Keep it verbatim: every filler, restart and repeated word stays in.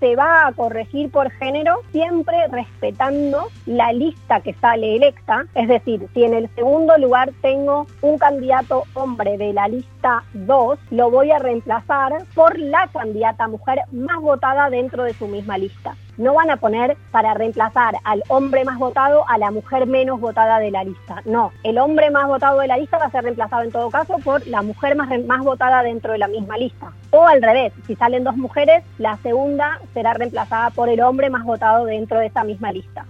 se va a corregir por género, siempre respetando la lista que sale electa. Es decir, si en el segundo lugar tengo un candidato hombre de la lista dos, lo voy a reemplazar por la candidata mujer más votada dentro de su misma lista. No van a poner para reemplazar al hombre más votado a la mujer menos votada de la lista. No, el hombre más votado de la lista va a ser reemplazado en todo caso por la mujer más, más votada dentro de la misma lista. O al revés, si salen dos mujeres, la segunda será reemplazada por el hombre más votado dentro de esa misma lista.